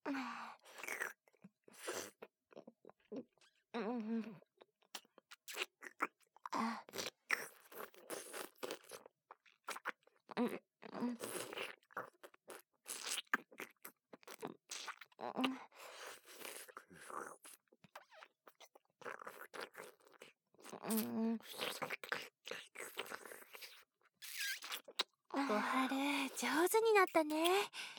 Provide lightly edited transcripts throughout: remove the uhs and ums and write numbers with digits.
小春、上手になったね。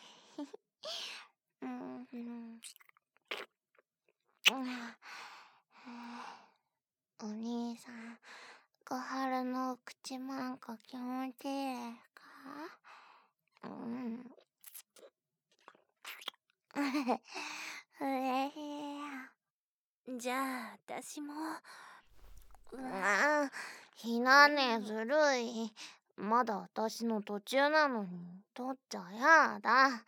お兄さん、小春のお口まんこ気持ちいいですか？嬉しい。 じゃあ、私も。 ひなねずるい。まだ私の途中なのに、取っちゃやだ。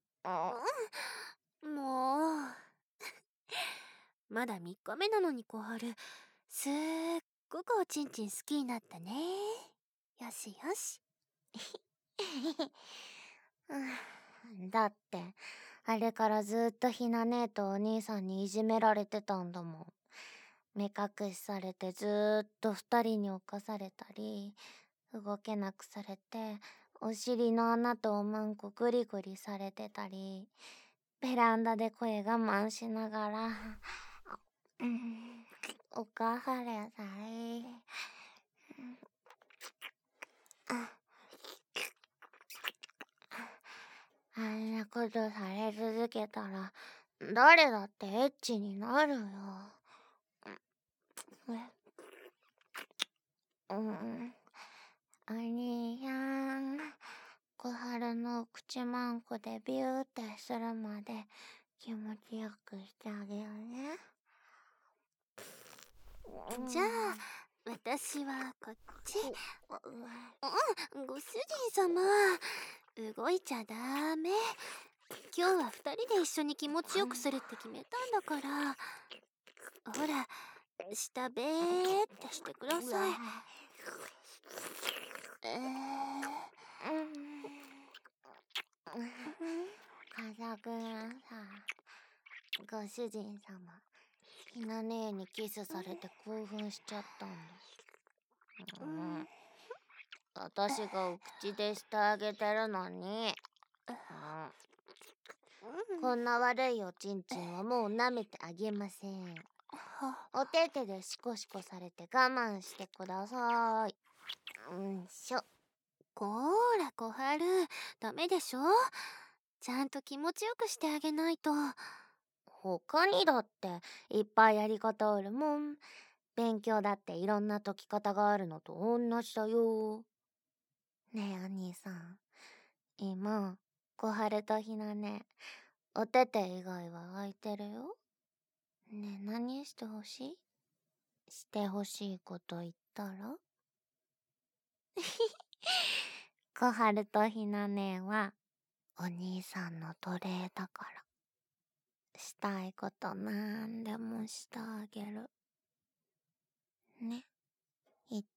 もう。まだ3日目なのに小春、すっごくおちんちん好きになったね。よしよし。 だって、あれからずっとひな姉とお兄さんにいじめられてたんだもん。目隠しされてずーっと2人に侵されたり、動けなくされて、お尻の穴とおまんこグリグリされてたり、ベランダで声我慢しながら、おかはれさい。あんなことされ続けたら、誰だってエッチになるよ。お兄やん、小春の口まんこでビューってするまで気持ちよくしてあげようね。 じゃあ、私はこっち。ご主人様、動いちゃダメ。今日は2人で一緒に気持ちよくするって決めたんだから。ほら、下べーってしてください。 風くんさ、ご主人様、ひな姉にキスされて興奮しちゃったんだ。私がお口でしてあげてるのに。こんな悪いおちんちんはもう舐めてあげません。お手手でシコシコされて我慢してください。 こーら小春、ダメでしょ。ちゃんと気持ちよくしてあげないと。 他にだっていっぱいやり方あるもん。勉強だっていろんな解き方があるのと同じだよ。ねえお兄さん、今小春とひなね、お手手以外は空いてるよ。ねえ何してほしい？してほしいこと言ったら？小春とひなねはお兄さんの奴隷だから、したいことなんでもしてあげるね。言って。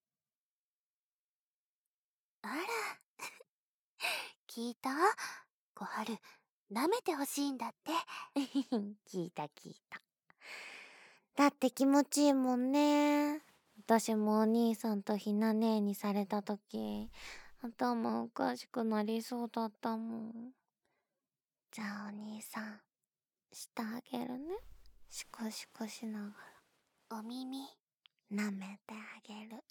あら聞いた？小春、舐めてほしいんだって。 聞いた。だって気持ちいいもんね。私もお兄さんとひな姉にされたとき、頭おかしくなりそうだったもん。じゃあお兄さん、してあげるね。シコシコしながお耳、 ら舐めてあげる。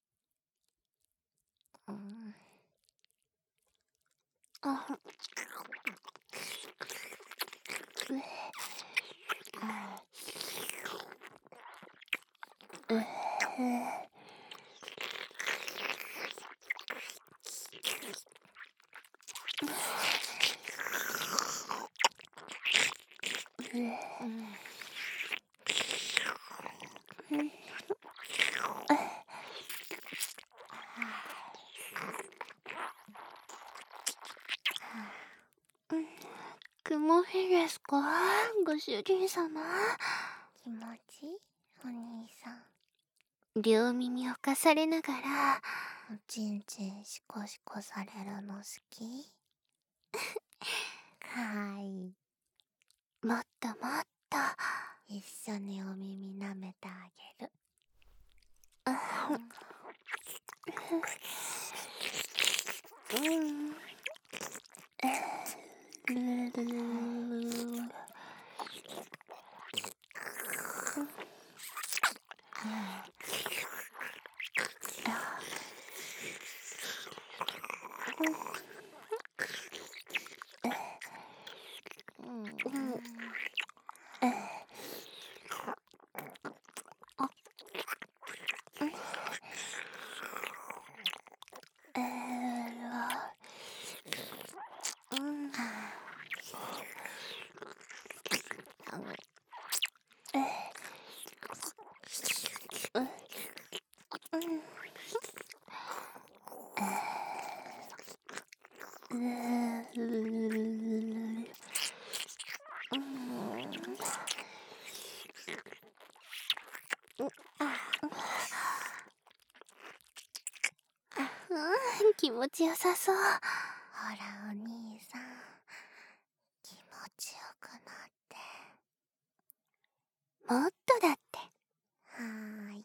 雲いですか、ご主人様。 気持ちいいお兄さん。 両耳をかされながら、 おちんちんシコシコされるの好き？かわいい。 もっともっと。 一緒にお耳舐めてあげる。 気持ちよさそう。 ほらお兄さん、気持ちよくなって。 もっとだって。 はーい。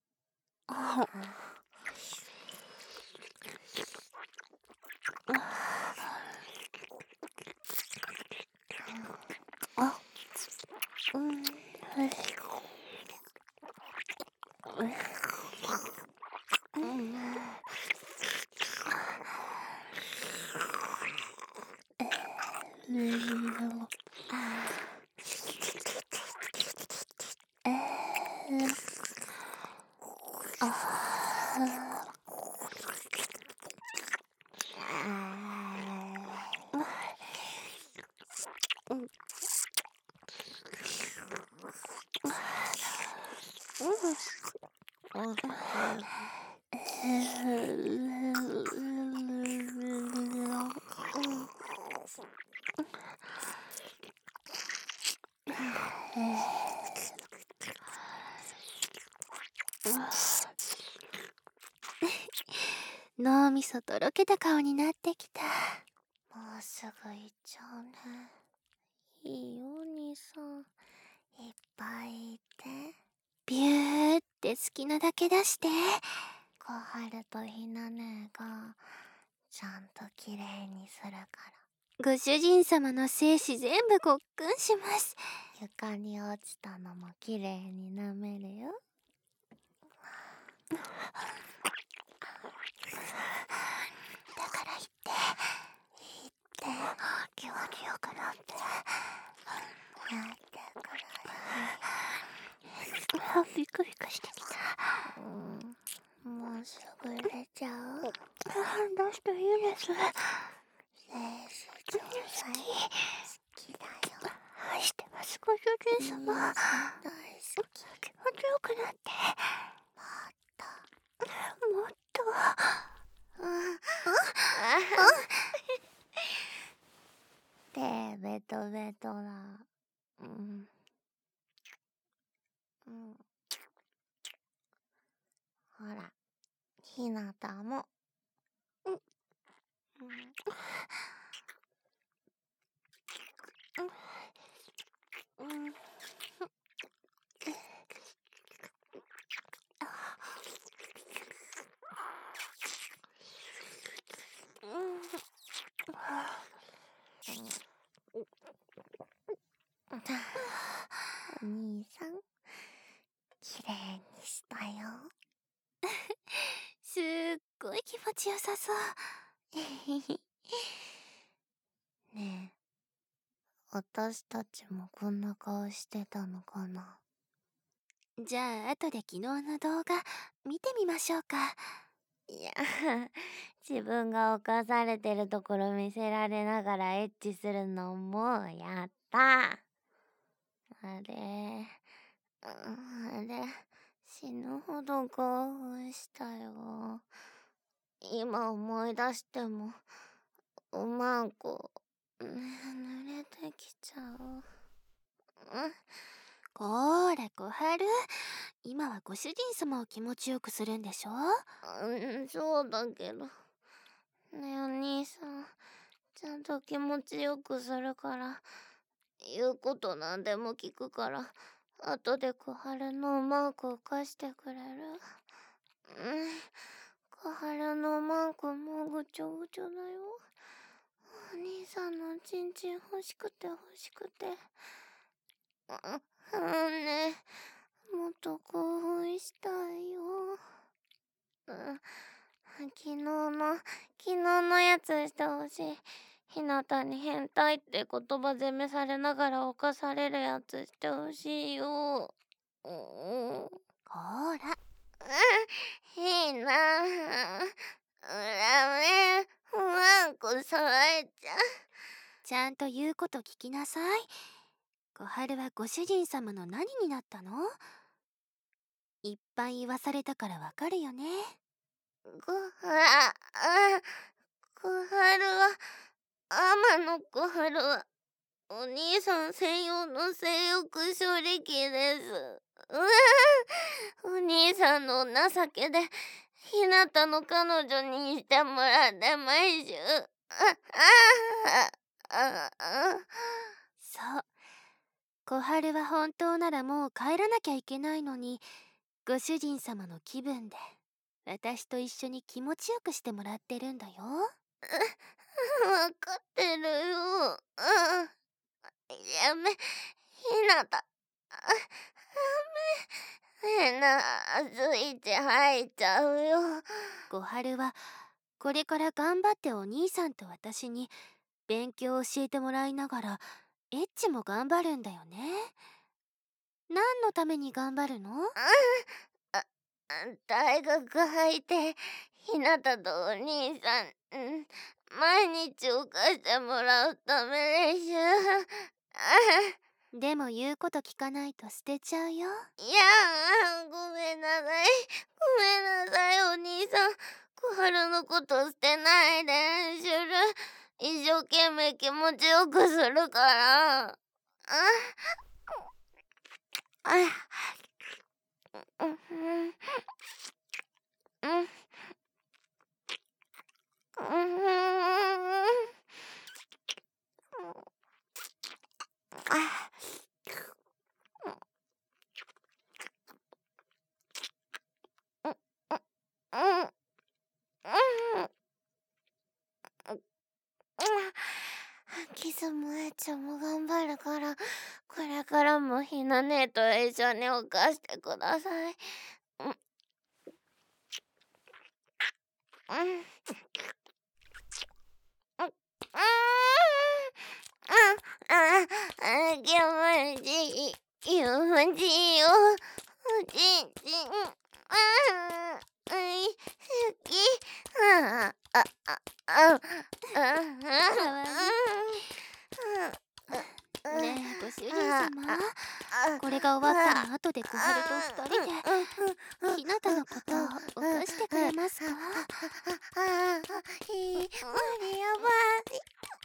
脳みそとろけた顔になってきた。 もうすぐ行っちゃうね。いいよお兄さん、いっぱいいて。 ビューって好きなだけ出して。 小春とひな姉がちゃんときれいにするから。 ご主人様の精子全部ごっくんします。 床に落ちたのもきれいに舐めるよ。 だから言って気持ちよくなって。 やってくるビクビクしてきた。 もうすぐ入れちゃう。 出していいです。 精子ちょうだい。好きだよ。 愛してますご主人様。 大好き。 気持ちよくなって。もっと。 手ベトベトだ。ほら、ひなたも。お兄さん、きれいにしたよ。 すっごい気持ちよさそう。 ねえ、私たちもこんな顔してたのかな。 じゃあ後で昨日の動画見てみましょうか。 いや、自分が犯されてるところ見せられながらエッチするのもうやった。あれ、死ぬほど興奮したよ。今思い出しても、うまく、濡れてきちゃう。 こーら小春、今はご主人様を気持ちよくするんでしょ。 そうだけど。ねえお兄さん、ちゃんと気持ちよくするから言うことなんでも聞くから、後で小春のマークを貸してくれる？小春のマークもうぐちょぐちょだよ。お兄さんのチンチン欲しくて欲しくて。ねえ、もっと興奮したいよ。昨日のやつしてほしい。ひなたに変態って言葉責めされながら犯されるやつしてほしいよ。 ほら。 いいなぁ。めん、ワンコさえちゃ。 ちゃんと言うこと聞きなさい。小春はご主人様の何になったの？いっぱい言わされたからわかるよね。 小春は、天の小春は、お兄さん専用の性欲処理器です。お兄さんの情けで、ひなたの彼女にしてもらって毎週。 そう。小春は本当ならもう帰らなきゃいけないのに、ご主人様の気分で私と一緒に気持ちよくしてもらってるんだよ。 わかってるよ。やめ、ひなた。変なスイッチ入っちゃうよ。 小春はこれから頑張ってお兄さんと私に勉強を教えてもらいながらエッチも頑張るんだよね。何のために頑張るの？ 大学入ってひなたとお兄さん、毎日を貸してもらうためでしょ。 でも言うこと聞かないと捨てちゃうよ。 いや、ごめんなさい。ごめんなさい、お兄さん。小春のこと捨てないで、シュル。一生懸命気持ちよくするから。キスもエッチも頑張るから、これからもひな姉と一緒に犯してください。気持ちいい、気持ちいいよ。おちんちん。好き。 かわいい。ねえ、ご主人様。これが終わったら後で小春と二人でひなたのことを犯してくれますか？ 無理やばい。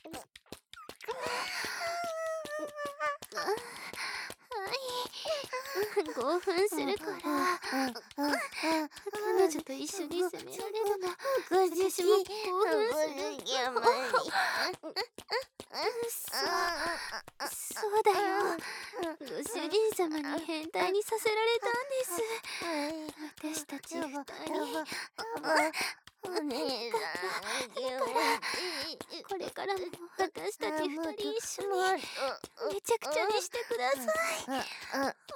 興奮するから彼女と一緒に責められるの私も興奮する。そうだよ。ご主人様に変態にさせられたんです。私たち二人。 お兄さん、 これからも私たち二人一緒にめちゃくちゃにしてください。